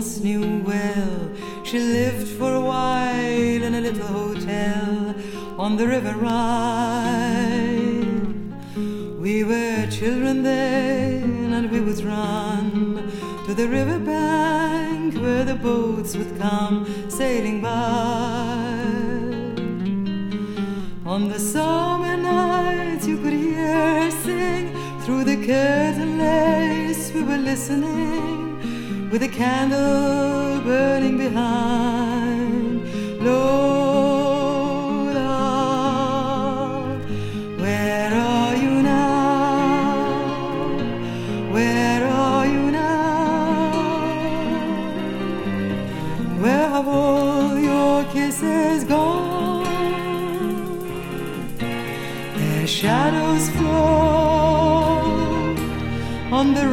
once knew well. She lived for a while in a little hotel on the River Rye. We were children then, and we would run to the river bank where the boats would come sailing by. On the summer nights you could hear her sing through the curtain lace. We were listening with a candle burning behind. Lola, where are you now? Where are you now? Where have all your kisses gone? Their shadows flow on the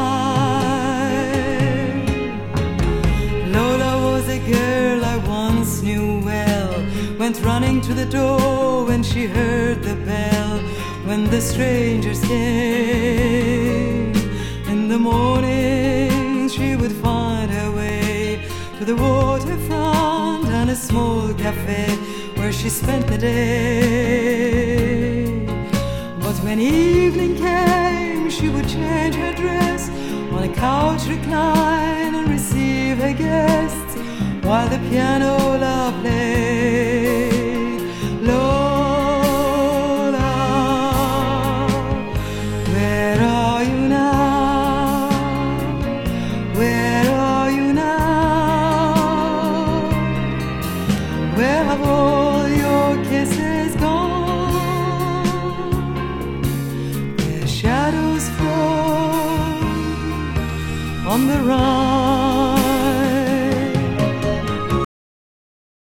Rhine. Lola was a girl I once knew well, went running to the door when she heard the bell, when the strangers came. In the morning she would find her way to the waterfront and a small cafe where she spent the day. But when evening came, she would change her dress, on a couch recline and receive her guests, while the pianola played. Lola, where are you now? Where are you now? Where have all your kisses gone? Shadows fall on the Rhine.